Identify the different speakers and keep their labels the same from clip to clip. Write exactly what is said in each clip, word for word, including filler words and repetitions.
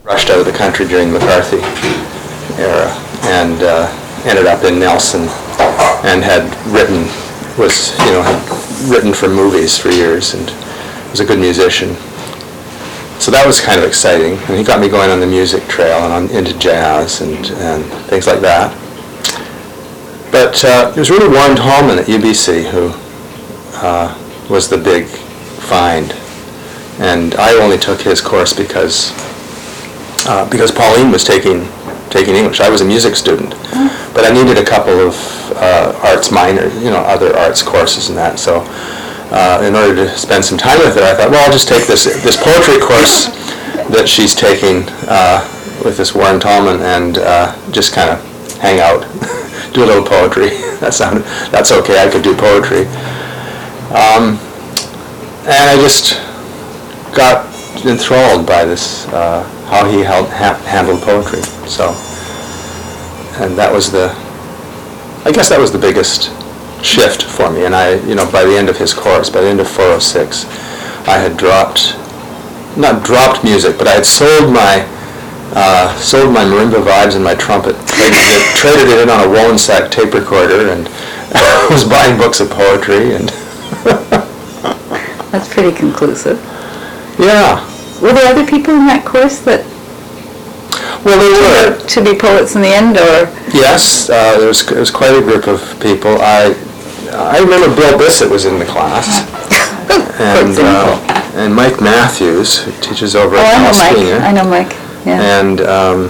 Speaker 1: rushed out of the country during the McCarthy era, and uh, ended up in Nelson, and had written, was, you know, had written for movies for years, and was a good musician. So that was kind of exciting, and he got me going on the music trail and on into jazz and, and things like that. But uh, it was really Warren Tallman at U B C who uh, was the big find, and I only took his course because uh, because Pauline was taking taking English. I was a music student, but I needed a couple of uh, arts minor, you know, other arts courses and that. So uh, in order to spend some time with her, I thought, well, I'll just take this this poetry course that she's taking uh, with this Warren Tallman, and uh, just kind of hang out, do a little poetry. That sounded, that's okay. I could do poetry, um, and I just got enthralled by this, uh, how he held, ha- handled poetry. So, and that was the, I guess that was the biggest shift for me. And I, you know, by the end of his course, by the end of four oh six, I had dropped, not dropped music, but I had sold my, uh, sold my marimba vibes and my trumpet, traded it, traded it in on a Wolensack tape recorder, and was buying books of poetry. And
Speaker 2: that's pretty conclusive.
Speaker 1: Yeah.
Speaker 2: Were there other people in that course that
Speaker 1: well, there were
Speaker 2: to be poets in the end, or?
Speaker 1: Yes, uh, there was there was quite a group of people. I I remember Bill Bissett was in the class, and uh, and Mike Matthews, who teaches over
Speaker 2: oh,
Speaker 1: at
Speaker 2: I know
Speaker 1: Palestina.
Speaker 2: Mike. I know Mike. Yeah.
Speaker 1: And um,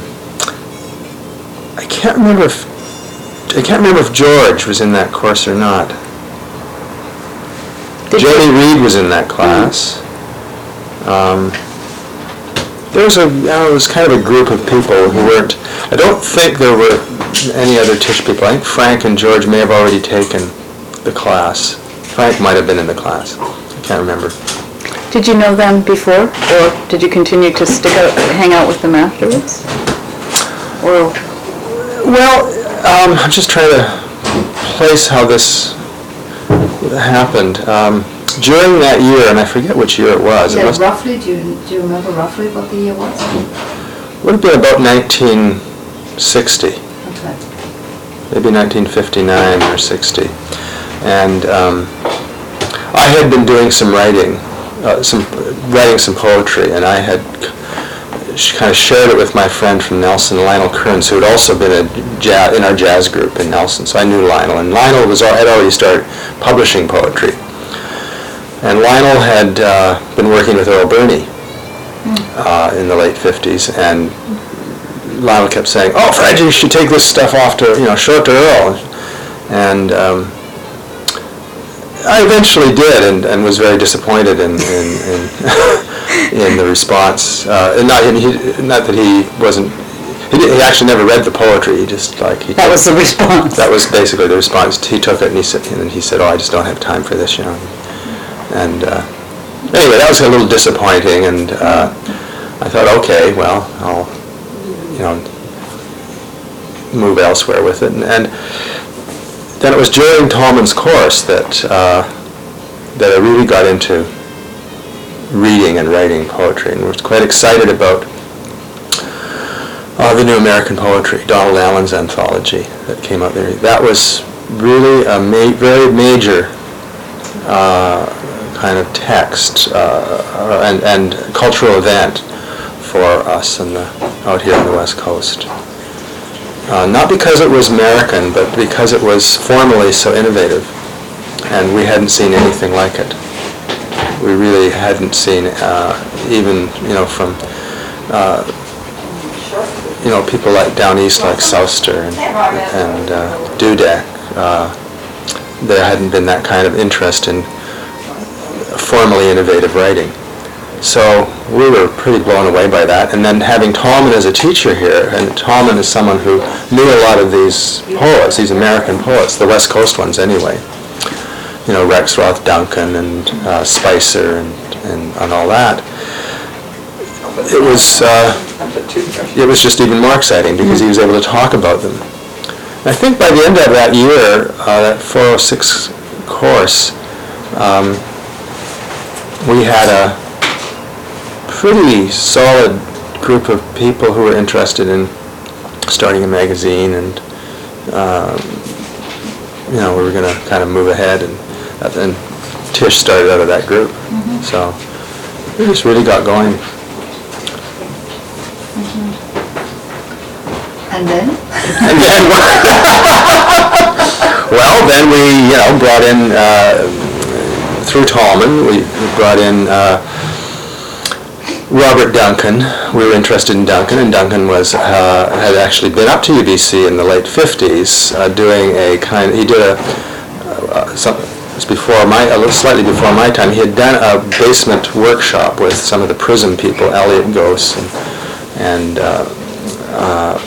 Speaker 1: I can't remember if I can't remember if George was in that course or not. Did Jody you? Reed was in that class. Mm. Um, there was a, you know, it was kind of a group of people who weren't, I don't think there were any other Tisch people. I think Frank and George may have already taken the class. Frank might have been in the class. I can't remember.
Speaker 2: Did you know them before, or did you continue to stick out, hang out with them afterwards? Or?
Speaker 1: Well, um, I'm just trying to place how this happened. Um, During that year, and I forget which year it was.
Speaker 3: Yeah,
Speaker 1: it must,
Speaker 3: roughly, do you, do you remember roughly what the year was?
Speaker 1: Would have been about nineteen sixty.
Speaker 3: Okay.
Speaker 1: Maybe nineteen fifty-nine or sixty. And um, I had been doing some writing, uh, some writing some poetry, and I had kind of shared it with my friend from Nelson, Lionel Kearns, who had also been a jazz, in our jazz group in Nelson. So I knew Lionel, and Lionel was had already started publishing poetry. And Lionel had uh, been working with Earl Birney uh, in the late fifties, and Lionel kept saying, "Oh, Fred, you should take this stuff off to, you know, show it to Earl." And um, I eventually did, and, and was very disappointed in in, in, in the response. Uh, and not, and he, not that he wasn't. He, he actually never read the poetry. He just like he.
Speaker 2: That
Speaker 1: took,
Speaker 2: was the response.
Speaker 1: That was basically the response. He took it and he said, and he said, "Oh, I just don't have time for this, you know." And uh, anyway, that was a little disappointing, and uh, I thought, okay, well, I'll, you know, move elsewhere with it. And, and then it was during Tallman's course that uh, that I really got into reading and writing poetry, and was quite excited about uh, the New American Poetry, Donald Allen's anthology that came out there. That was really a ma- very major uh, kind of text uh, and, and cultural event for us in the, out here on the West Coast. Uh, not because it was American, but because it was formally so innovative, and we hadn't seen anything like it. We really hadn't seen uh, even, you know, from uh, you know, people like down east like Souster and, and uh, Dudek. Uh, there hadn't been that kind of interest in formally innovative writing. So we were pretty blown away by that. And then having Tallman as a teacher here, and Tallman is someone who knew a lot of these poets, these American poets, the West Coast ones anyway. You know, Rex Roth Duncan and uh, Spicer and, and, and all that. It was uh, it was just even more exciting because he was able to talk about them. And I think by the end of that year, uh, that four oh six course, um, we had a pretty solid group of people who were interested in starting a magazine, and um, you know, we were going to kind of move ahead, and and Tish started out of that group.
Speaker 2: Mm-hmm.
Speaker 1: So we just really got going.
Speaker 3: And then?
Speaker 1: And then, well, then we, you know, brought in, uh, through Tallman, we brought in uh, Robert Duncan. We were interested in Duncan, and Duncan was, uh, had actually been up to U B C in the late fifties, uh, doing a kind, he did a, uh, some, it was before my, a little slightly before my time, he had done a basement workshop with some of the prison people, Elliot Gose and, and uh, uh,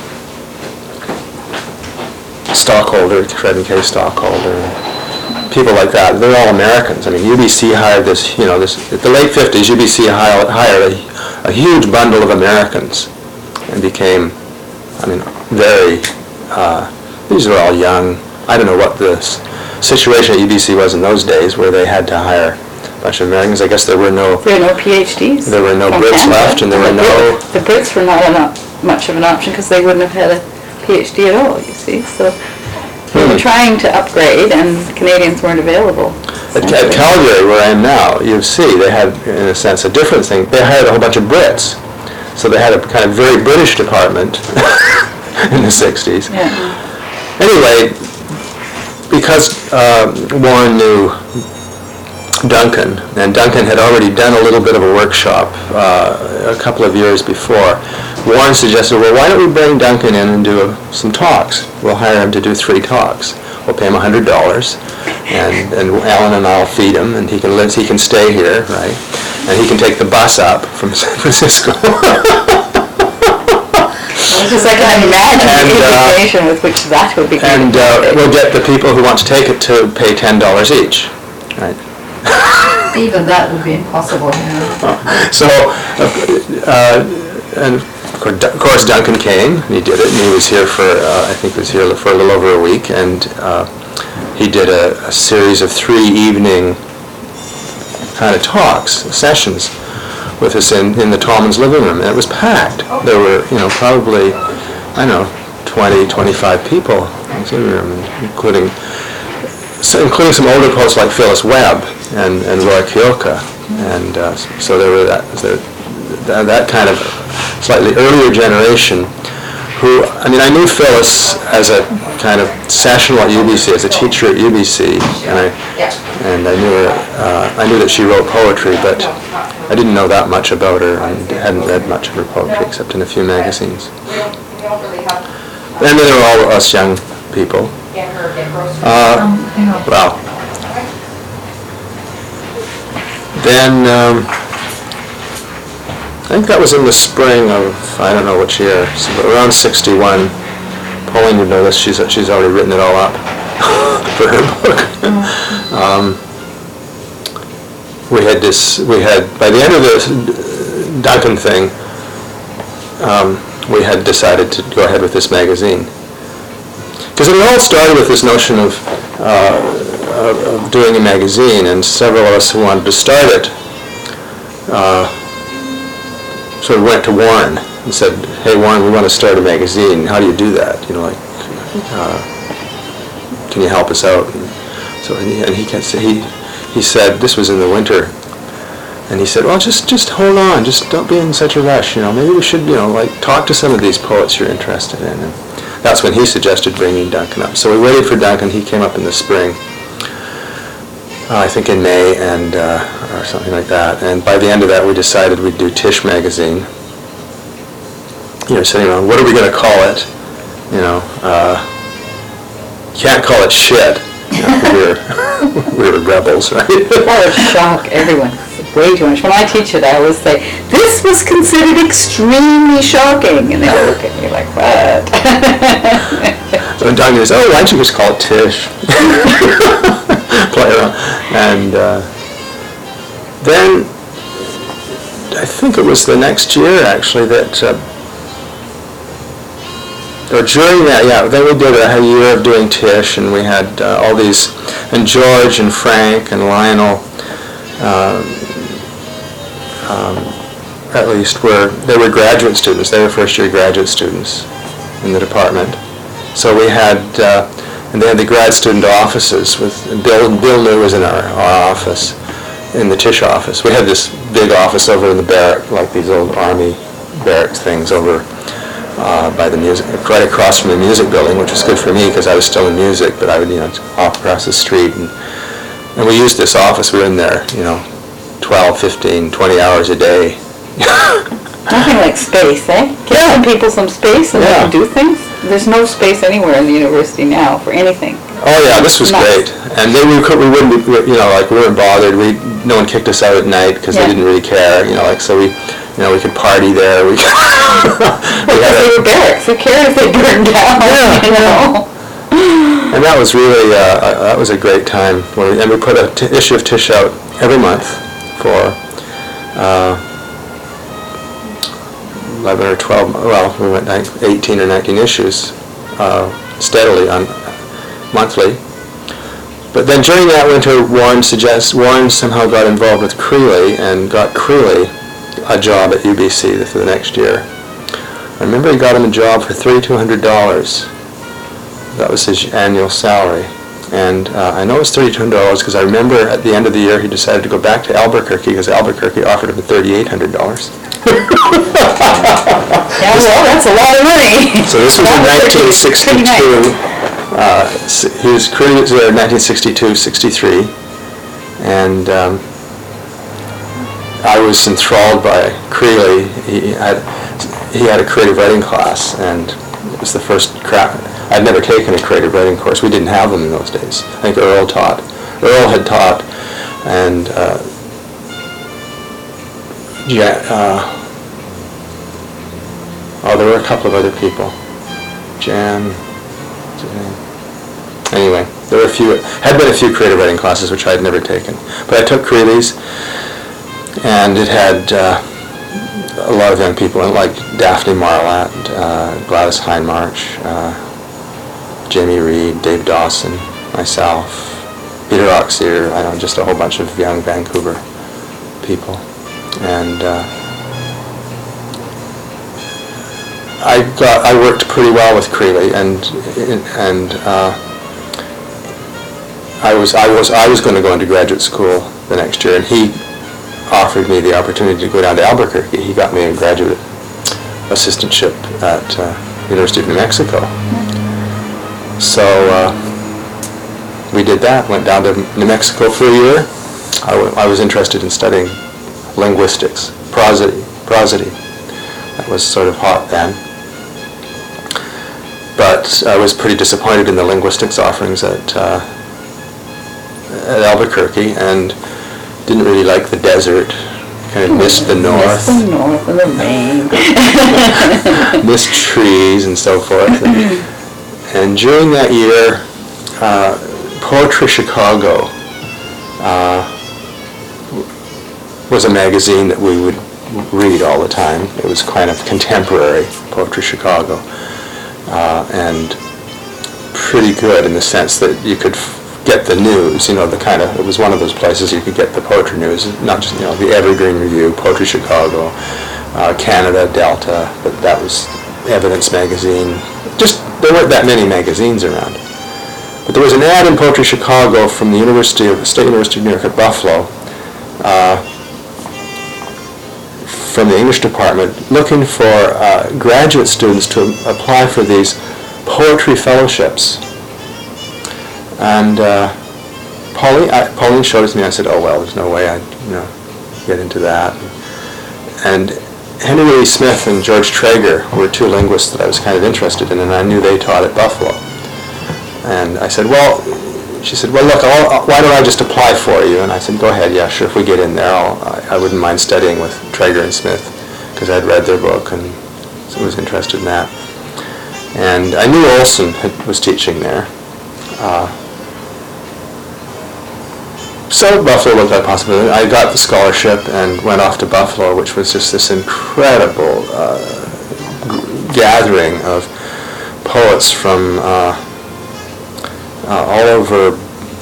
Speaker 1: Stockholder, Fred and Kay Stockholder, people like that. They're all Americans. I mean, U B C hired this, you know, this, at the late fifties, U B C hired, hired a, a huge bundle of Americans and became, I mean, very, uh, these are all young. I don't know what the s- situation at U B C was in those days where they had to hire a bunch of Americans. I guess there were no,
Speaker 2: There were no PhDs.
Speaker 1: there were no
Speaker 2: from
Speaker 1: Brits
Speaker 2: Canada.
Speaker 1: left, and there were no,
Speaker 2: The Brits were not an op- much of an option because they wouldn't have had a PhD at all, you see. So we were
Speaker 1: Hmm.
Speaker 2: trying to upgrade, and Canadians weren't available.
Speaker 1: At, at Calgary, where I am now, U of C, they had, in a sense, a different thing. They hired a whole bunch of Brits. So they had a kind of very British department in the sixties.
Speaker 2: Yeah.
Speaker 1: Anyway, because uh, Warren knew Duncan, and Duncan had already done a little bit of a workshop uh, a couple of years before, Warren suggested, well, why don't we bring Duncan in and do a, some talks? We'll hire him to do three talks. We'll pay him one hundred dollars, and, and Alan and I'll feed him, and he can live, he can stay here, right? And he can take the bus up from San Francisco.
Speaker 2: Just like I imagine
Speaker 1: And,
Speaker 2: the
Speaker 1: uh,
Speaker 2: indignation with which that would be.
Speaker 1: And uh, we'll get the people who want to take it to pay ten dollars each, right?
Speaker 3: Even that would be impossible, you know.
Speaker 1: So, uh, and of course Dun- of course Duncan came, and he did it, and he was here for, uh, I think he was here for a little over a week, and uh, he did a, a series of three evening kind of talks, sessions with us in, in the Tallman's living room, and it was packed. There were, you know, probably, I don't know, twenty, twenty-five people in his living room, including, so including some older poets like Phyllis Webb and, and Roy Kyoka. And uh, so there were that, there, that, that kind of slightly earlier generation who, I mean, I knew Phyllis as a kind of sessional at U B C, as a teacher at U B C, and I, and I knew her, uh, I knew that she wrote poetry, but I didn't know that much about her and hadn't read much of her poetry except in a few magazines. And then there were all us young people. Uh, well, then um, I think that was in the spring of, I don't know which year, so around sixty-one. Pauline would know this, she's, she's already written it all up for her book. um, we had this, we had, by the end of the Duncan thing, um, we had decided to go ahead with this magazine. Because it all started with this notion of, uh, of, of doing a magazine, and several of us who wanted to start it uh, sort of went to Warren and said, hey Warren, we want to start a magazine. How do you do that? You know, like, uh, can you help us out? And so and he, and he, kept, he he said, this was in the winter, and he said, well, just just hold on, just don't be in such a rush. You know, maybe we should, you know, like talk to some of these poets you're interested in. And that's when he suggested bringing Duncan up. So we waited for Duncan. He came up in the spring, uh, I think in May, and uh, or something like that. And by the end of that, we decided we'd do Tish magazine. You know, sitting around, what are we going to call it? You know, uh, can't call it shit. You know, we were we were rebels, right?
Speaker 2: That would shock everyone. Way too much. When I teach it, I always say, this was considered extremely shocking. And they all look at me like, what?
Speaker 1: So Duncan goes, oh, why don't you just call it Tish? Play around. And uh, then, I think it was the next year, actually, that, uh, or during that, yeah, then we did a, a year of doing Tish, and we had uh, all these, and George and Frank and Lionel, um, um, at least, were, they were graduate students. They were first-year graduate students in the department. So we had, uh, and they had the grad student offices with, Bill, Bill New was in our, our office, in the Tisch office. We had this big office over in the barrack, like these old army barracks things over uh, by the music, right across from the music building, which was good for me because I was still in music, but I would, you know, walk across the street. And, and we used this office. We were in there, you know, twelve, fifteen, twenty hours a day.
Speaker 2: Nothing like space, eh? Give some people some space and they
Speaker 1: Yeah.
Speaker 2: can do things. There's no space anywhere in the university now for anything.
Speaker 1: Oh yeah, this was
Speaker 2: Nuts.
Speaker 1: great. And then we could, we wouldn't, be, you know, like we weren't bothered. We, no one kicked us out at night because
Speaker 2: Yeah.
Speaker 1: they didn't really care, you know, like so we, you know, we could party there. We, we had
Speaker 2: Because they
Speaker 1: a,
Speaker 2: were barracks. Who cared if they burned down?
Speaker 1: Yeah,
Speaker 2: You know?
Speaker 1: and that was really, uh, uh, that was a great time. Where we, and we put a t- issue of Tisch out every month for uh, eleven or twelve, well, we went nine, eighteen or nineteen issues uh, steadily on monthly. But then during that winter, Warren suggests Warren somehow got involved with Creeley and got Creeley a job at U B C for the next year. I remember he got him a job for three thousand two hundred dollars. That was his annual salary. And uh, I know it was three thousand two hundred dollars because I remember at the end of the year he decided to go back to Albuquerque because Albuquerque offered him three thousand eight hundred dollars.
Speaker 2: Yeah, well, that's a lot of money.
Speaker 1: So this was in nineteen sixty-two. Uh, s- he was Creeley was there in nineteen sixty-two, sixty-three, and um, I was enthralled by Creeley. He had he had a creative writing class, and it was the first crap. I'd never taken a creative writing course. We didn't have them in those days. I think Earl taught. Earl had taught, and uh, yeah. Uh, oh, there were a couple of other people. Jan. what's his name? Anyway, there were a few, had been a few creative writing classes which I had never taken. But I took Creeley's, and it had uh, a lot of young people in it, like Daphne Marlatt, uh, Gladys Hindmarch, uh, Jamie Reed, Dave Dawson, myself, Peter Oxier, I don't know, just a whole bunch of young Vancouver people. And uh, I got, I worked pretty well with Creeley, and and uh, I was I was I was going to go into graduate school the next year, and he offered me the opportunity to go down to Albuquerque. He got me a graduate assistantship at uh, University of New Mexico. So uh, we did that. Went down to New Mexico for a year. I, w- I was interested in studying linguistics, prosody, prosody. That was sort of hot then. But I was pretty disappointed in the linguistics offerings at uh, at Albuquerque, and didn't really like the desert. Kind of missed the north,
Speaker 2: Miss the north and the rain.
Speaker 1: missed trees and so forth. And, and during that year, uh, Poetry Chicago uh, was a magazine that we would read all the time. It was kind of contemporary, Poetry Chicago, uh, and pretty good in the sense that you could f- get the news, you know, the kind of, it was one of those places you could get the poetry news, not just, you know, the Evergreen Review, Poetry Chicago, uh, Canada, Delta, but that was Evidence Magazine. Just, there weren't that many magazines around. But there was an ad in Poetry Chicago from the University of, the State University of New York at Buffalo, uh, from the English department, looking for uh, graduate students to apply for these poetry fellowships. And uh, Pauline, I, Pauline showed it to me. I said, "Oh well, there's no way I'd, you know, get into that." And Henry Lee Smith and George Traeger were two linguists that I was kind of interested in, and I knew they taught at Buffalo. And I said, "Well," she said, "Well, look, I'll, why don't I just apply for you?" And I said, "Go ahead, yeah, sure. If we get in there, I'll, I, I wouldn't mind studying with Traeger and Smith because I'd read their book and was interested in that." And I knew Olson had, was teaching there. Uh, So Buffalo looked like a possibility. I got the scholarship and went off to Buffalo, which was just this incredible uh, g- gathering of poets from uh, uh, all over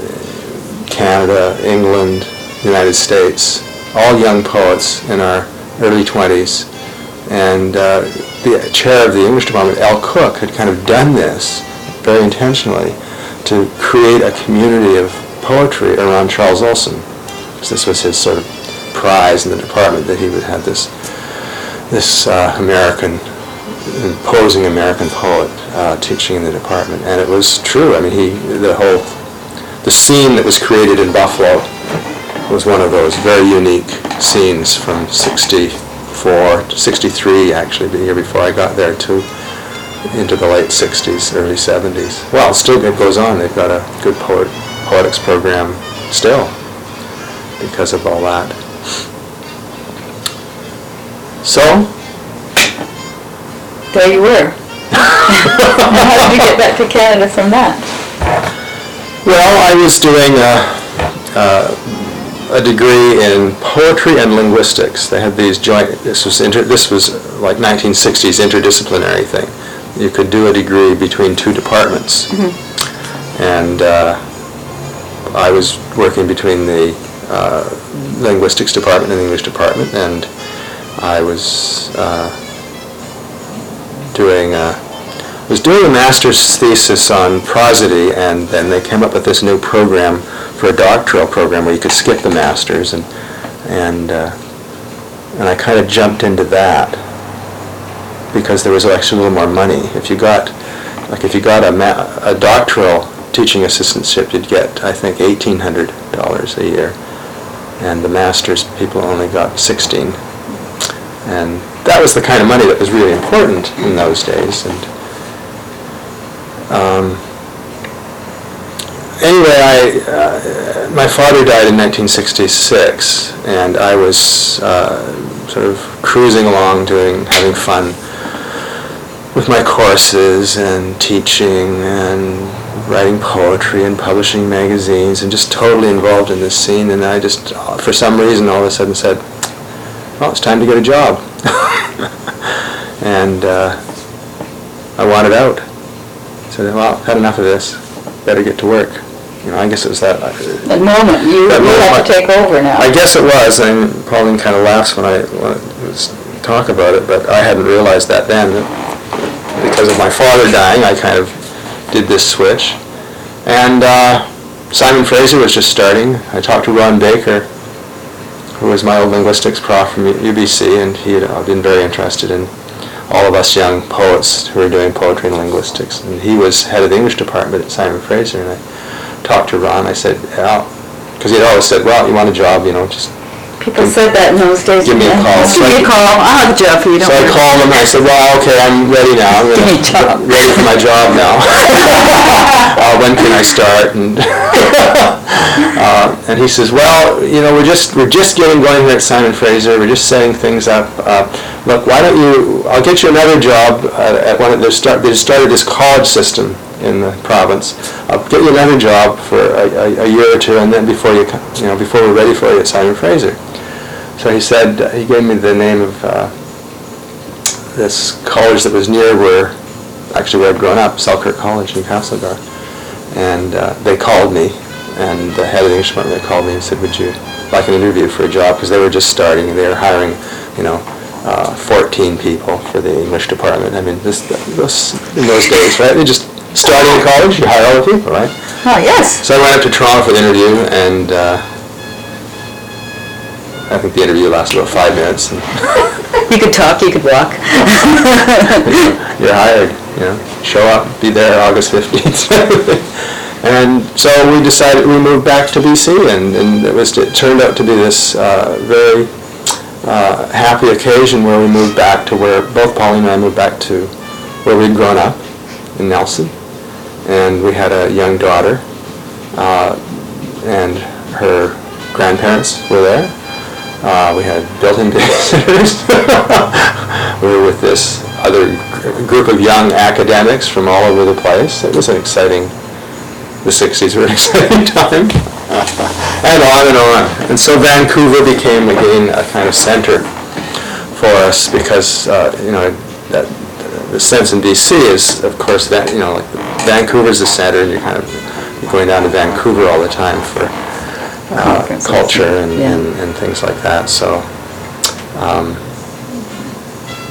Speaker 1: Canada, England, United States, all young poets in our early twenties. And uh, the chair of the English department, Al Cook, had kind of done this very intentionally to create a community of poetry around Charles Olson. So this was his sort of prize in the department, that he would have this this uh, American, imposing American poet uh, teaching in the department. And it was true. I mean, he, the whole, the scene that was created in Buffalo was one of those very unique scenes from sixty-four to sixty-three, actually, the year before I got there, to into the late sixties, early seventies. Well, still it goes on. They've got a good poet, poetics program still because of all that. So,
Speaker 2: There you were. Now, how did you get back to Canada from that?
Speaker 1: well, I was doing a, a, a degree in poetry and linguistics. They had these joint, this was, inter, this was like nineteen sixties interdisciplinary thing. You could do a degree between two departments. Mm-hmm. And uh, I was working between the uh, linguistics department and the English department, and I was uh, doing a, was doing a master's thesis on prosody, and then they came up with this new program for a doctoral program where you could skip the master's, and and uh, and I kind of jumped into that because there was actually a little more money. If you got, like if you got a, ma- a doctoral teaching assistantship, you'd get, I think, eighteen hundred dollars a year, and the master's people only got sixteen. And that was the kind of money that was really important in those days. And um, anyway, I uh, my father died in nineteen sixty-six, and I was uh, sort of cruising along, doing, having fun with my courses and teaching and writing poetry and publishing magazines, and just totally involved in this scene. And I just, for some reason, all of a sudden said, well, it's time to get a job. And uh, I wanted out. I said, well, I've had enough of this. Better get to work. You know, I guess it was that.
Speaker 2: That moment, you,
Speaker 1: that
Speaker 2: you
Speaker 1: moment,
Speaker 2: have to take over now.
Speaker 1: I guess it was, and Pauline kind of laughs when I, when I was, talk about it, but I hadn't realized that then. Because of my father dying, I kind of did this switch. And uh, Simon Fraser was just starting. I talked to Ron Baker, who was my old linguistics prof from U B C, and he had uh, been very interested in all of us young poets who were doing poetry and linguistics. And he was head of the English department at Simon Fraser, and I talked to Ron. I said, yeah, because he'd always said, well, you want a job, you know, just
Speaker 2: People said that in those days.
Speaker 1: give me a call.
Speaker 2: Give me a call. I'll have a job for you. Don't
Speaker 1: So I
Speaker 2: worry.
Speaker 1: called him and I said, well, okay, I'm ready now. I'm
Speaker 2: Give me a job.
Speaker 1: ready for my job now. uh, when can I start? And, uh, and he says, well, you know, we're just we're just getting going here at Simon Fraser. We're just setting things up. Uh, look, why don't you? I'll get you another job uh, at one of the start. They started this college system in the province. I'll get you another job for a, a, a year or two, and then before you, co- you know, before we're ready for you at Simon Fraser. So he said, uh, he gave me the name of uh, this college that was near where, actually where I'd grown up, Selkirk College in Castlegar. And uh, they called me, and the head of the English department, they called me and said, would you like an interview for a job? Because they were just starting, and they were hiring, you know, uh, fourteen people for the English department. I mean, this, this in those days, right? They just starting in college, you hire all the people, right?
Speaker 2: Oh, yes.
Speaker 1: So I went up to Toronto for the interview, and uh, I think the interview lasted about five minutes. And
Speaker 2: You could talk, you could walk.
Speaker 1: you're hired, you know, show up, be there August fifteenth. And so we decided, we moved back to B C, and, and it was, it turned out to be this uh, very uh, happy occasion where we moved back to where, both Pauline and I moved back to where we'd grown up in Nelson. And we had a young daughter, uh, and her grandparents were there. Uh, we had built-in babysitters. We were with this other gr- group of young academics from all over the place. It was an exciting, the sixties were an exciting time. And on and on. And so Vancouver became, again, a kind of center for us because, uh, you know, that, the sense in B C is, of course, that, you know, like Vancouver's the center, and you're kind of you're going down to Vancouver all the time for uh, culture and,
Speaker 2: Yeah.
Speaker 1: and, and things like that. So, um,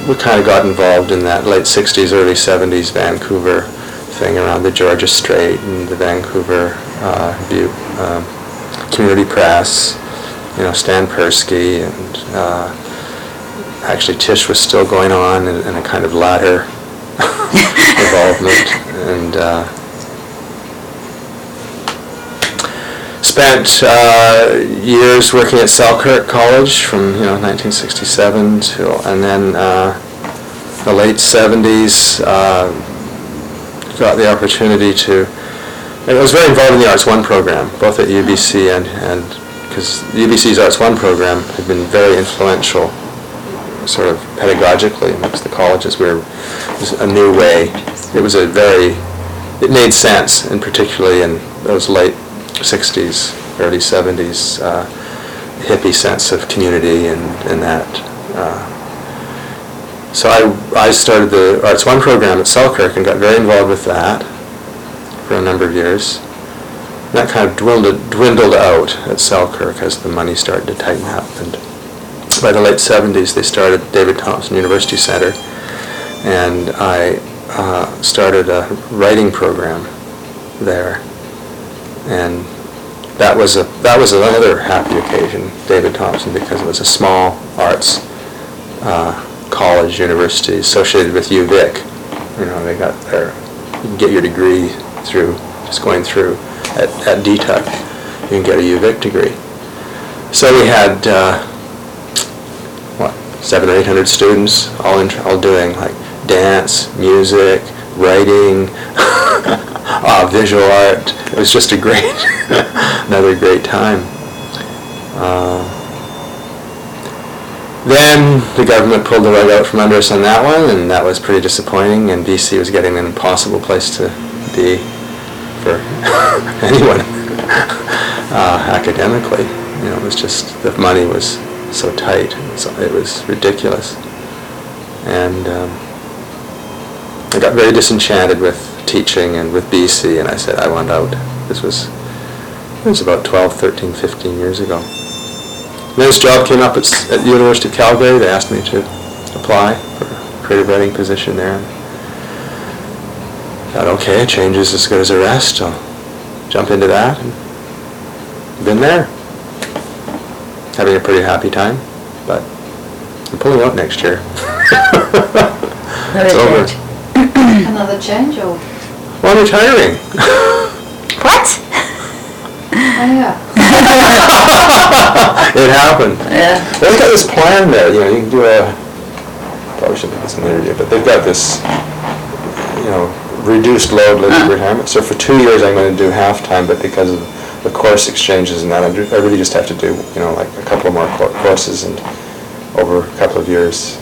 Speaker 1: we kind of got involved in that late sixties, early seventies Vancouver thing around the Georgia Strait and the Vancouver uh, View, um, Community Press, you know, Stan Persky, and uh, actually Tish was still going on in, in a kind of latter involvement, and uh, spent uh, years working at Selkirk College from you know nineteen sixty-seven to, and then uh, the late seventies. Uh, got the opportunity to, I was very involved in the Arts One program, both at U B C and, and because U B C's Arts One program had been very influential sort of pedagogically amongst the colleges. We were, it was a new way. It was a very, it made sense, and particularly in those late sixties, early seventies, uh, hippie sense of community and, and that. Uh, So I, I started the Arts One program at Selkirk and got very involved with that for a number of years. And that kind of dwindled, dwindled out at Selkirk as the money started to tighten up. And by the late seventies, they started David Thompson University Center, and I uh, started a writing program there. And that was a that was another happy occasion, David Thompson, because it was a small arts uh, college, university associated with U Vic. You know, they got their, you can get your degree through, just going through at, at D T U C, you can get a U Vic degree. So we had, uh, what, seven or eight hundred students, all in, all doing like dance, music, writing, uh, visual art. It was just a great, another great time. Uh, Then the government pulled the rug out from under us on that one, and that was pretty disappointing, and B C was getting an impossible place to be for anyone uh, academically. You know, it was just, the money was so tight, so it was ridiculous. And um, I got very disenchanted with teaching and with B C, and I said I want out. This was, it was about twelve, thirteen, fifteen years ago. Then this job came up at, at the University of Calgary. They asked me to apply for a creative writing position there. I thought, okay, change is as good as a rest. I'll jump into that. And been there. Having a pretty happy time, but I'm pulling out next year. It's over.
Speaker 3: Another change or?
Speaker 1: Well, I'm retiring.
Speaker 2: What?
Speaker 3: Oh, yeah.
Speaker 1: It happened.
Speaker 2: Yeah.
Speaker 1: They've got this plan there, you know, you can do a, probably shouldn't make this an interview, but they've got this, you know, reduced load living uh. retirement. So for two years I'm going to do half-time, but because of the course exchanges and that, I, do, I really just have to do, you know, like a couple more co- courses and over a couple of years.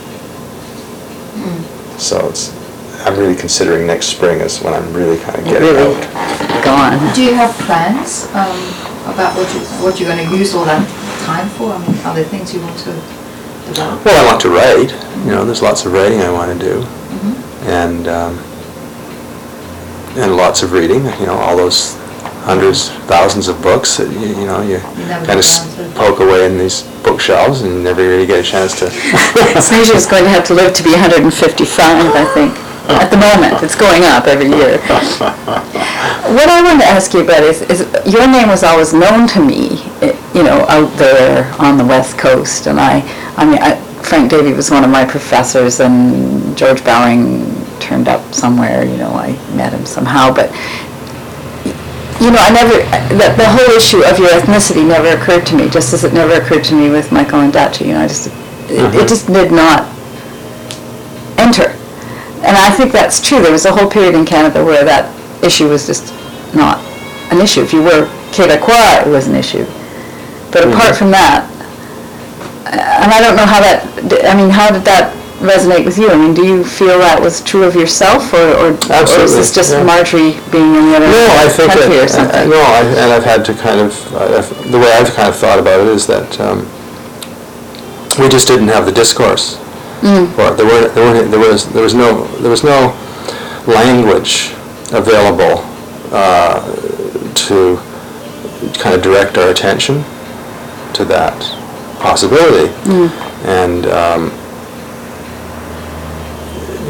Speaker 1: Mm. So it's, I'm really considering next spring as when I'm really kind of getting
Speaker 2: really
Speaker 1: out.
Speaker 2: Gone.
Speaker 3: Do you have plans um, about what you what you're going to use all that time for? I mean, are there things you want to develop?
Speaker 1: Well, I want to write. You know, there's lots of writing I want to do,
Speaker 3: Mm-hmm.
Speaker 1: and um, and lots of reading. You know, all those hundreds, thousands of books that you, you know you
Speaker 3: You never
Speaker 1: kind of
Speaker 3: get around to-
Speaker 1: poke away in these bookshelves and never really get a chance to.
Speaker 2: Sneezer is going to have to live to be one hundred fifty-five, I think. At the moment, it's going up every year. What I wanted to ask you about is, is your name was always known to me, eh, you know, out there on the West Coast, and I, I mean, I, Frank Davey was one of my professors, and George Bowring turned up somewhere, you know, I met him somehow, but, you know, I never, the, the whole issue of your ethnicity never occurred to me, just as it never occurred to me with Michael Ondaatje, you know, I just, it,
Speaker 1: Uh-huh.
Speaker 2: it just did not enter. And I think that's true. There was a whole period in Canada where that issue was just not an issue. If you were Québécois, it was an issue. But
Speaker 1: Mm-hmm.
Speaker 2: apart from that, and I don't know how that, I mean, how did that resonate with you? I mean, do you feel that was true of yourself, or, or, or is this just
Speaker 1: yeah.
Speaker 2: Marjorie being in the other
Speaker 1: No, I think
Speaker 2: country
Speaker 1: that,
Speaker 2: or something?
Speaker 1: uh, no, I, and I've had to kind of, uh, the way I've kind of thought about it is that um, we just didn't have the discourse.
Speaker 2: Mm.
Speaker 1: Or there were there were there was there was no there was no language available uh, to kind of direct our attention to that possibility,
Speaker 2: Mm.
Speaker 1: and um,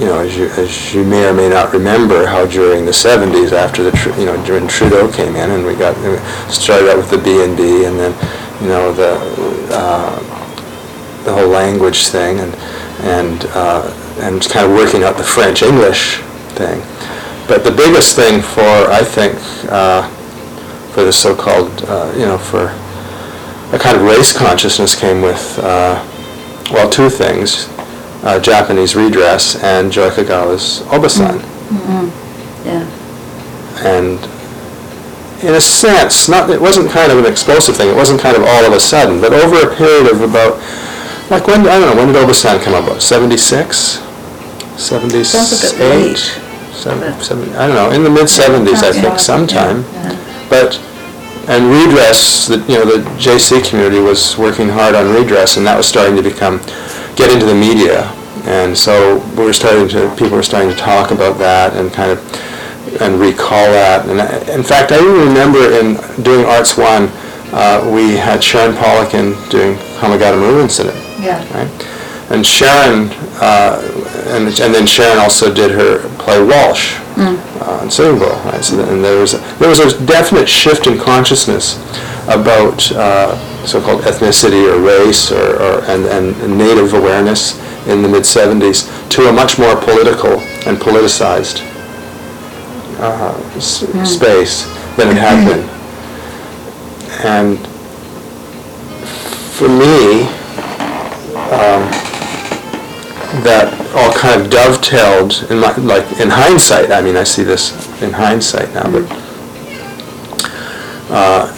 Speaker 1: know, as you as you may or may not remember, how during the seventies, after the Tru- you know when Trudeau came in, and we got we started out with the B and B, and then you know the uh, the whole language thing, and and uh, and kind of working out the French English thing. But the biggest thing for I think uh, for the so-called uh, you know for a kind of race consciousness came with uh, well two things. Uh, Japanese redress and Joy Kagawa's Obasan.
Speaker 2: Mm-hmm. Yeah.
Speaker 1: And in a sense, not it wasn't kind of an explosive thing. It wasn't kind of all of a sudden, but over a period of about, like when I don't know when did Obasan come about? seventy-six, seventy-eight,
Speaker 2: Sounds a bit late.
Speaker 1: seven, seven, I don't know, in the mid seventies, I
Speaker 3: Yeah.
Speaker 1: think, sometime.
Speaker 3: Yeah.
Speaker 1: But and redress, the, you know, the J C community was working hard on redress, and that was starting to become get into the media, and so we were starting to people were starting to talk about that and kind of and recall that. And I, in fact, I even remember in doing Arts One, uh, we had Sharon Pollock in doing Hamagata Maru Incident,
Speaker 3: Yeah.
Speaker 1: right? And Sharon uh, and and then Sharon also did her play Walsh uh, in Sitting Bull, right? So and there was a, there was a definite shift in consciousness about uh, so-called ethnicity or race or, or and, and native awareness in the mid seventies to a much more political and politicized uh, s- space than it had been. And for me, um, that all kind of dovetailed in my, like in hindsight. I mean, I see this in hindsight now, but uh,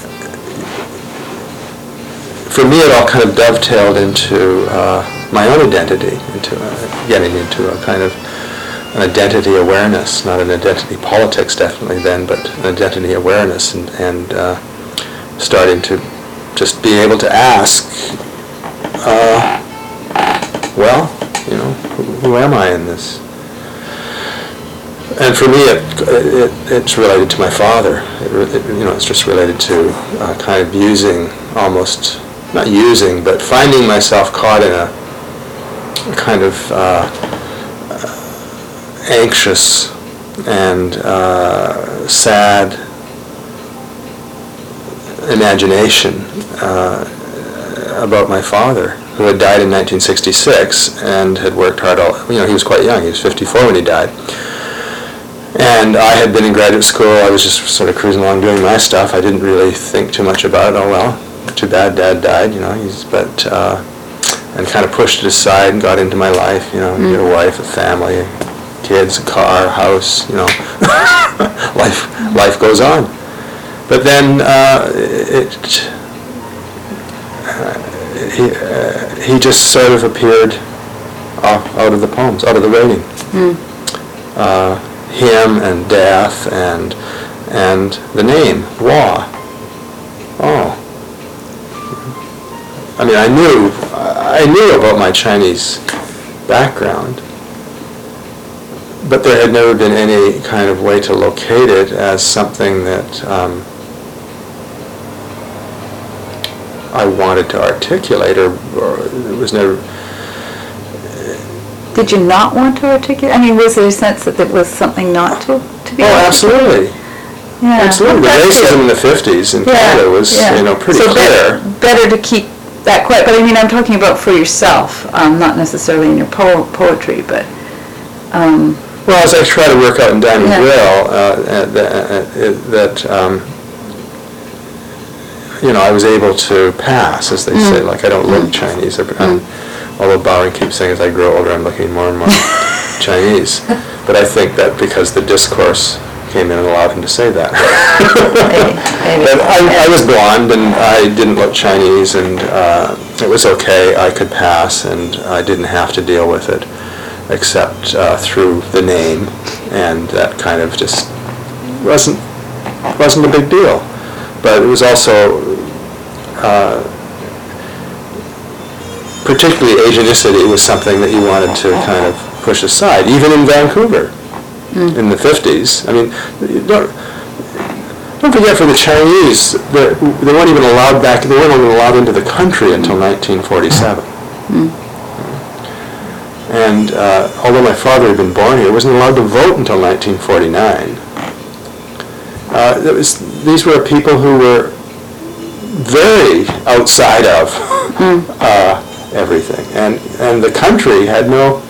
Speaker 1: for me, it all kind of dovetailed into uh, my own identity, into uh, getting into a kind of an identity awareness, not an identity politics definitely then, but an identity awareness, and, and uh, starting to just be able to ask, uh, well, you know, who, who am I in this? And for me, it, it it's related to my father. It, it, you know, it's just related to uh, kind of using almost. Not using, but finding myself caught in a, a kind of uh, uh, anxious and uh, sad imagination uh, about my father, who had died in nineteen sixty-six and had worked hard all, you know, he was quite young, he was fifty-four when he died. And I had been in graduate school, I was just sort of cruising along doing my stuff, I didn't really think too much about it, oh well. Too bad Dad died, you know. He's but uh, and kind of pushed it aside and got into my life, you know. Mm. Get a wife, a family, kids, a car, a house, you know. life, life goes on. But then uh, it, uh, he uh, he just sort of appeared off, out of the poems, out of the writing. Mm. Uh, him and death and and the name Wa. Oh. I mean, I knew, I knew about my Chinese background, but there had never been any kind of way to locate it as something that um, I wanted to articulate, or, or it was never.
Speaker 2: Did you not want to articulate? I mean, was there a sense that there was something not to, to be
Speaker 1: Oh, absolutely.
Speaker 2: Yeah.
Speaker 1: Absolutely. The racism in the fifties in Canada was,
Speaker 2: yeah.
Speaker 1: you know, pretty
Speaker 2: so
Speaker 1: clear.
Speaker 2: Better, better to keep that quiet, but I mean, I'm talking about for yourself, um, not necessarily in your po- poetry, but. Um,
Speaker 1: well, as I try to work out in Diamond
Speaker 2: yeah.
Speaker 1: Grill, uh, that, that um, you know, I was able to pass, as they mm. say, like I don't look mm. Chinese. Um, mm. Although Bowring keeps saying as I grow older, I'm looking more and more Chinese. But I think that because the discourse came in and allowed him to say that.
Speaker 2: maybe, maybe.
Speaker 1: But I, I was blonde and I didn't look Chinese, and uh, it was okay. I could pass, and I didn't have to deal with it, except uh, through the name, and that kind of just wasn't wasn't a big deal. But it was also uh, particularly Asianicity was something that you wanted to kind of push aside, even in Vancouver. Mm. In the fifties. I mean, don't, don't forget, for the Chinese, they weren't even allowed back, they weren't even allowed into the country until nineteen forty-seven. Mm. And uh, although my father had been born here, wasn't allowed to vote until nineteen forty-nine. Uh, it was, these were people who were very outside of uh, everything. And, and the country had no...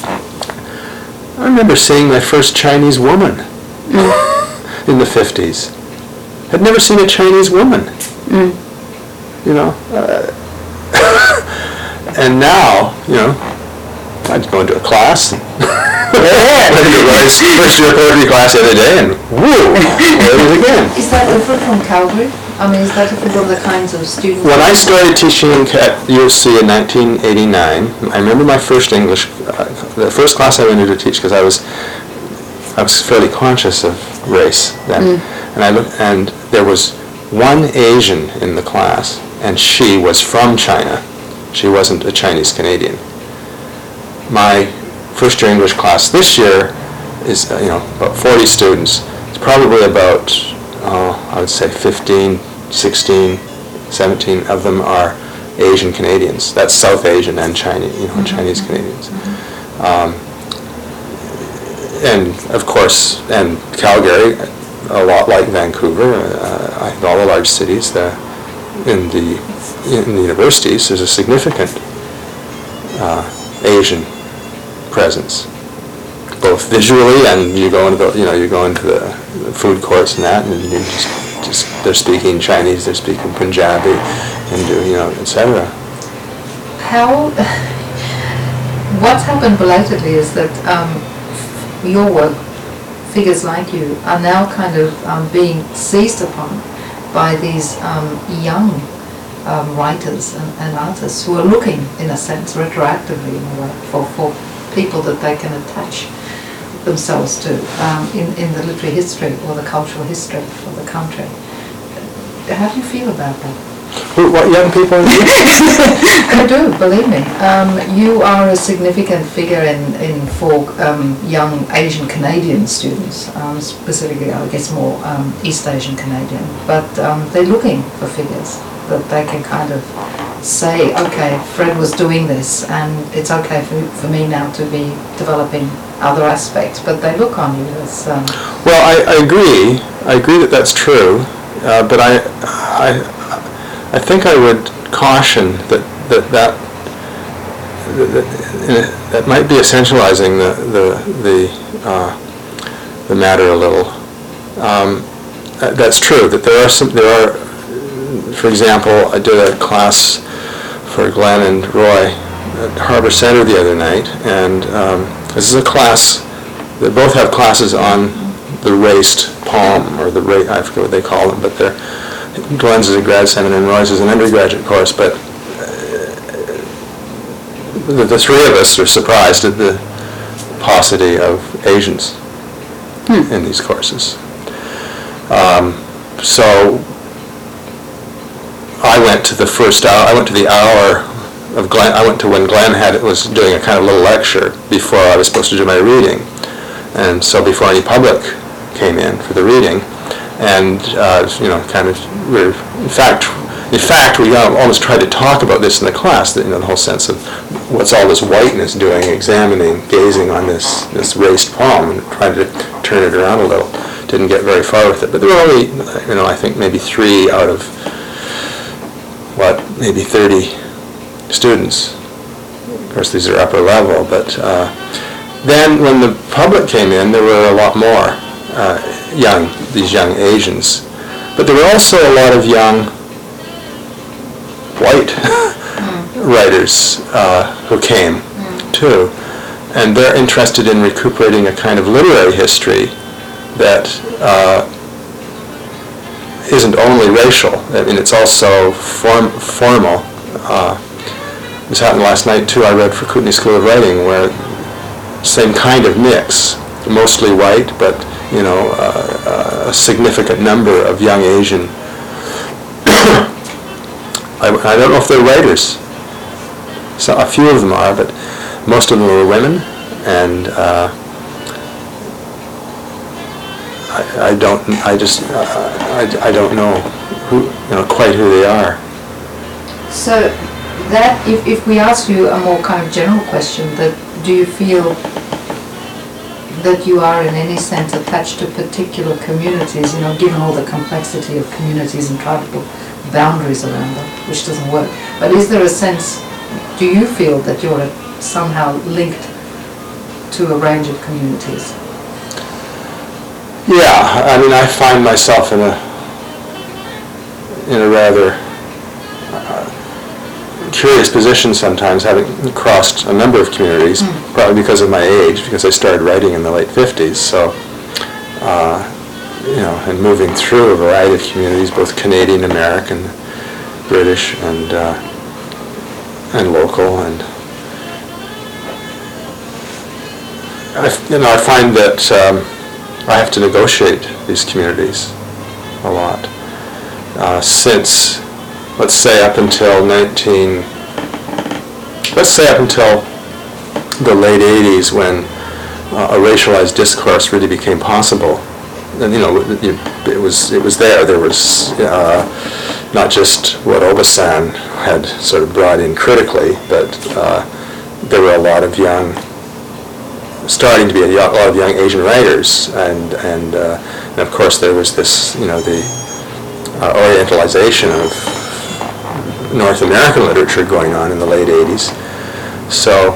Speaker 1: I remember seeing my first Chinese woman in the fifties. Had never seen a Chinese woman. You know? Uh, and now, you know, I'd go into a class. Went into Roy's first year poetry class the other day, and whoo, there it is again.
Speaker 3: Is that different from Calgary? I mean, is that different from the kinds of students?
Speaker 1: When I started teaching at U of C in nineteen eighty-nine, I remember my first English, uh, the first class I went into to teach, because I was, I was fairly conscious of race then, and I looked, and there was one Asian in the class, and she was from China. She wasn't a Chinese Canadian. My first year English class this year is, uh, you know, about forty students. It's probably about, uh, I would say fifteen, sixteen, seventeen of them are Asian Canadians. That's South Asian and Chinese, you know, mm-hmm. Chinese Canadians. Mm-hmm. um, and of course, and Calgary, a lot like Vancouver, uh, I think all the large cities, the, in the in the universities, there's a significant uh, Asian presence, both visually, and you go into the, you know, you go into the, the food courts and that, and you just, just they're speaking Chinese, they're speaking Punjabi, and do, you know, et cetera.
Speaker 3: How, what's happened belatedly is that um, your work, figures like you, are now kind of um, being seized upon by these um, young um, writers and, and artists who are looking, in a sense, retroactively in a way, for, for people that they can attach themselves to um, in, in the literary history or the cultural history of the country. How do you feel about that?
Speaker 1: Who, what young people?
Speaker 3: I do, believe me. Um, you are a significant figure in, in for um, young Asian Canadian students, um, specifically, I guess, more um, East Asian Canadian. But um, they're looking for figures that they can kind of say, okay, Fred was doing this, and it's okay for, for me now to be developing other aspects. But they look on you as... Um,
Speaker 1: well, I, I agree. I agree that that's true. Uh, but I... I I think I would caution that that that, that, that might be essentializing the the the, uh, the matter a little. Um, that's true. That there are some. There are, for example, I did a class for Glenn and Roy at Harbor Center the other night, and um, this is a class. They both have classes on the raced poem, or the ra- I forget what they call them, but they're. Glenn's is a grad seminar and Roy's is an undergraduate course, but uh, the, the three of us are surprised at the paucity of Asians hmm. in these courses. Um, so I went to the first hour, I went to the hour of Glenn, I went to when Glenn had was doing a kind of little lecture before I was supposed to do my reading. And so before any public came in for the reading, and uh, you know, kind of, we're, in fact, in fact, we almost tried to talk about this in the class, you know, the whole sense of what's all this whiteness doing, examining, gazing on this this raced poem, and trying to turn it around a little. Didn't get very far with it, but there were only, you know, I think maybe three out of what, maybe thirty students. Of course, these are upper level, but uh, then when the public came in, there were a lot more. Uh, young, these young Asians. But there were also a lot of young white mm. writers uh, who came mm. too. And they're interested in recuperating a kind of literary history that uh, isn't only racial. I mean, it's also form, formal. Uh, this happened last night too. I read for Kootenai School of Writing, where same kind of mix, mostly white, but you know, uh, a significant number of young Asian. I, I don't know if they're writers. So a few of them are, but most of them are women, and uh, I, I don't. I just. Uh, I, I don't know who. You know, quite who they are.
Speaker 3: So, that, if, if we ask you a more kind of general question, that do you feel that you are in any sense attached to particular communities, you know, given all the complexity of communities and tribal boundaries around them, which doesn't work. But is there a sense, do you feel that you're somehow linked to a range of communities?
Speaker 1: Yeah, I mean, I find myself in a in a rather uh, curious position sometimes, having crossed a number of communities, mm. probably because of my age, because I started writing in the late fifties. So, uh, you know, and moving through a variety of communities, both Canadian, American, British, and uh, and local, and I, you know, I find that um, I have to negotiate these communities a lot. Uh, since, let's say, up until nineteen, let's say up until the late eighties, when uh, a racialized discourse really became possible. And, you know, it was it was there. There was uh, not just what Obasan had sort of brought in critically, but uh, there were a lot of young, starting to be a lot of young Asian writers, and and, uh, and of course there was this, you know, the uh, Orientalization of North American literature going on in the late eighties. So,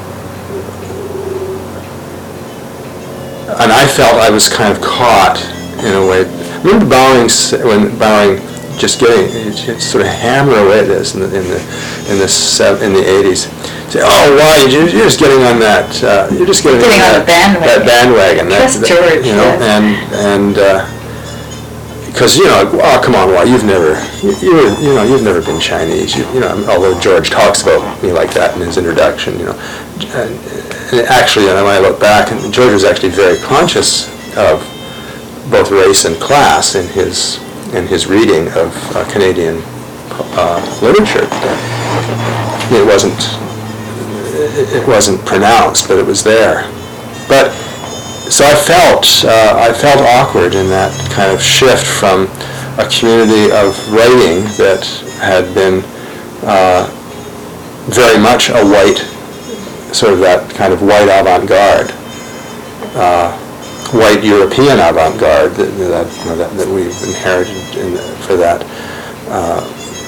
Speaker 1: and I felt I was kind of caught in a way. Remember Bowring, when Bowring just getting it's sort of hammer away at this in the in the in the in the eighties. Say, oh, why you're just getting on that? Uh, you're just getting,
Speaker 2: getting on,
Speaker 1: on that,
Speaker 2: the bandwagon.
Speaker 1: That bandwagon.
Speaker 2: Just
Speaker 1: that,
Speaker 2: George,
Speaker 1: you know,
Speaker 2: yes.
Speaker 1: and and because uh, you know, oh come on, why you've never you you, you know you've never been Chinese. You, you know, although George talks about me like that in his introduction, you know, and, and actually, when I look back, and George was actually very conscious of both race and class in his in his reading of uh, Canadian uh, literature. It wasn't. It wasn't pronounced, but it was there. But so I felt uh, I felt awkward in that kind of shift from a community of writing that had been uh, very much a white, sort of that kind of white avant-garde, uh, white European avant-garde that that, you know, that, that we've inherited in the, for that. Uh,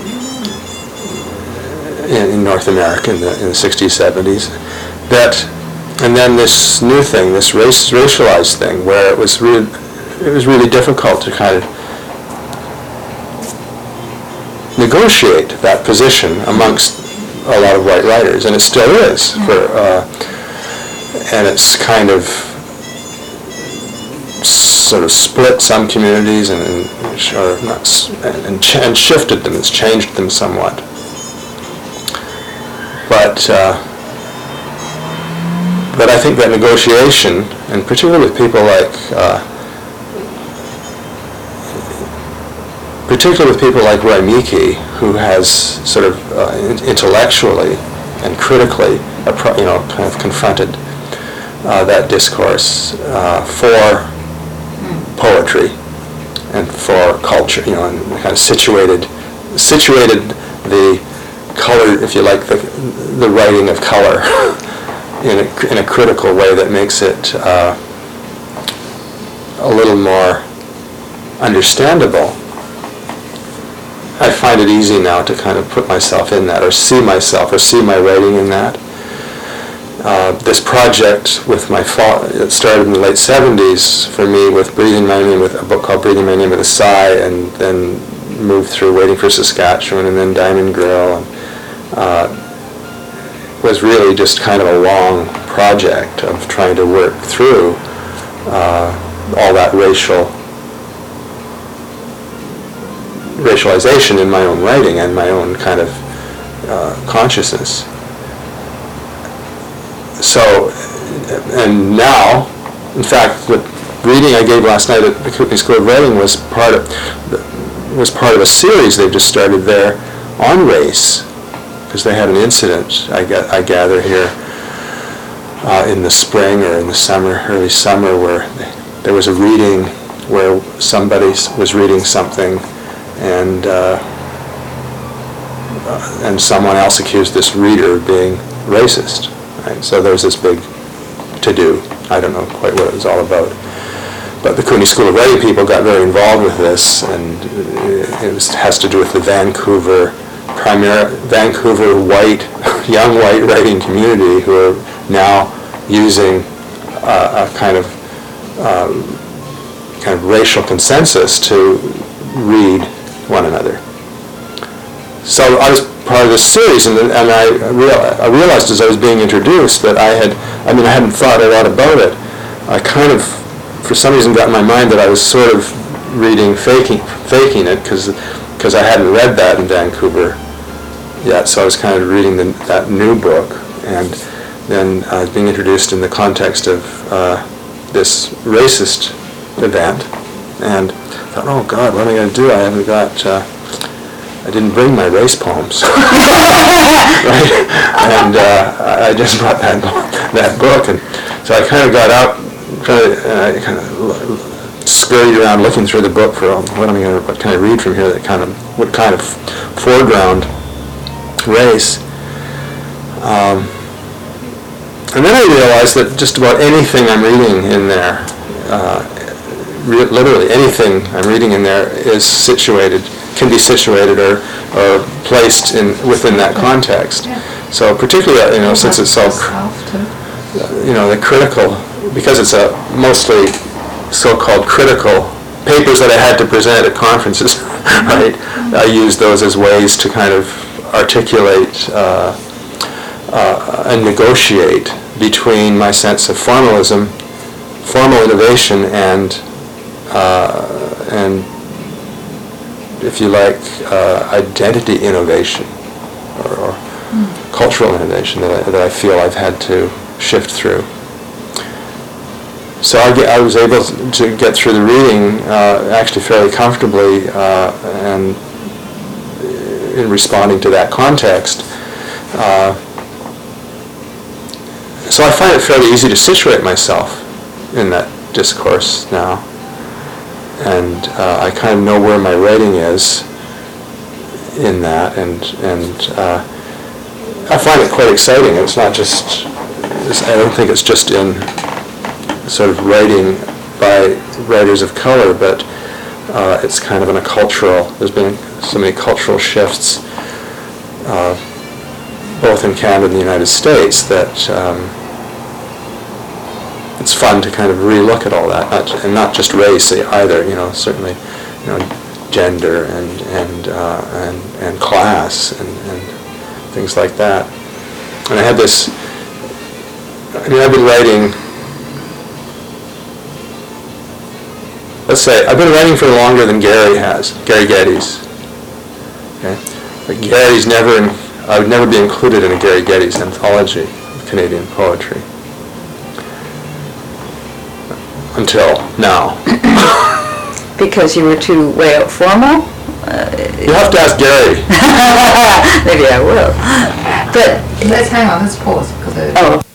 Speaker 1: In, in North America in the, in the sixties, seventies, that, and then this new thing, this race, racialized thing, where it was really, it was really difficult to kind of negotiate that position amongst a lot of white writers, and it still is. For, uh, and it's kind of sort of split some communities and, and or not, and, and shifted them. It's changed them somewhat. But uh, but I think that negotiation, and particularly with people like uh, particularly with people like Roy Meekie, who has sort of uh, intellectually and critically, you know, kind of confronted uh, that discourse uh, for poetry and for culture, you know, and kind of situated situated the color, if you like, the the writing of color in a in a critical way that makes it uh, a little more understandable. I find it easy now to kind of put myself in that, or see myself, or see my writing in that. Uh, this project with my father, it started in the late seventies for me with Breathing My Name, with a book called Breathing My Name with a Sigh, and then moved through Waiting for Saskatchewan, and then Diamond Grill, and uh, was really just kind of a long project of trying to work through uh, all that racial racialization in my own writing and my own kind of uh, consciousness. So, and now, in fact, the reading I gave last night at the Kootenai School of Writing was part of was part of a series they've just started there on race, because they had an incident, I, get, I gather, here uh, in the spring or in the summer, early summer, where they, there was a reading where somebody was reading something, and uh, uh, and someone else accused this reader of being racist. Right? So there was this big to-do. I don't know quite what it was all about. But the CUNY School of Writing people got very involved with this, and it was, has to do with the Vancouver, primary, Vancouver white, young white writing community who are now using uh, a kind of uh, kind of racial consensus to read one another. So I was part of this series, and, and I, real, I realized as I was being introduced that I had, I mean, I hadn't thought a lot about it. I kind of, for some reason, got in my mind that I was sort of reading, faking, faking it, because because I hadn't read that in Vancouver yet, so I was kind of reading the, that new book, and then I was being introduced in the context of uh, this racist event, and I thought, oh God, what am I going to do? I haven't got, uh, I didn't bring my race poems, right? And uh, I just brought that that book, and so I kind of got out, kind of, uh, kind of scurried around looking through the book for um, what am I going to, what can I read from here that kind of, what kind of foreground race. Um, and then I realized that just about anything I'm reading in there, uh, re- literally anything I'm reading in there is situated, can be situated or, or placed in within that context.
Speaker 3: Yeah.
Speaker 1: So particularly, you know, since it's so,
Speaker 3: Yourself too.
Speaker 1: you know, the critical, because it's a mostly so-called critical papers that I had to present at conferences, right? I used those as ways to kind of articulate uh, uh, and negotiate between my sense of formalism, formal innovation, and uh, and if you like, uh, identity innovation or, or mm. cultural innovation that I, that I feel I've had to shift through. So I, get, I was able to get through the reading uh, actually fairly comfortably, uh, and in responding to that context. Uh, so I find it fairly easy to situate myself in that discourse now, and uh, I kind of know where my writing is in that, and and uh, I find it quite exciting. It's not just, it's, I don't think it's just in sort of writing by writers of color, but uh, it's kind of in a cultural, there's been so many cultural shifts uh, both in Canada and the United States that um, it's fun to kind of re-look at all that, not, and not just race either, you know, certainly, you know, gender and and uh, and, and class and, and things like that. And I had this, I mean, I've been writing, let's say, I've been writing for longer than Gary has, Gary Geddes. Okay? But Gary's never, in, I would never be included in a Gary Geddes anthology of Canadian poetry. Until now.
Speaker 2: Because you were too way out formal? Uh,
Speaker 1: You have to ask Gary.
Speaker 2: Maybe I will. But,
Speaker 3: Let's hang on, let's pause because
Speaker 2: oh.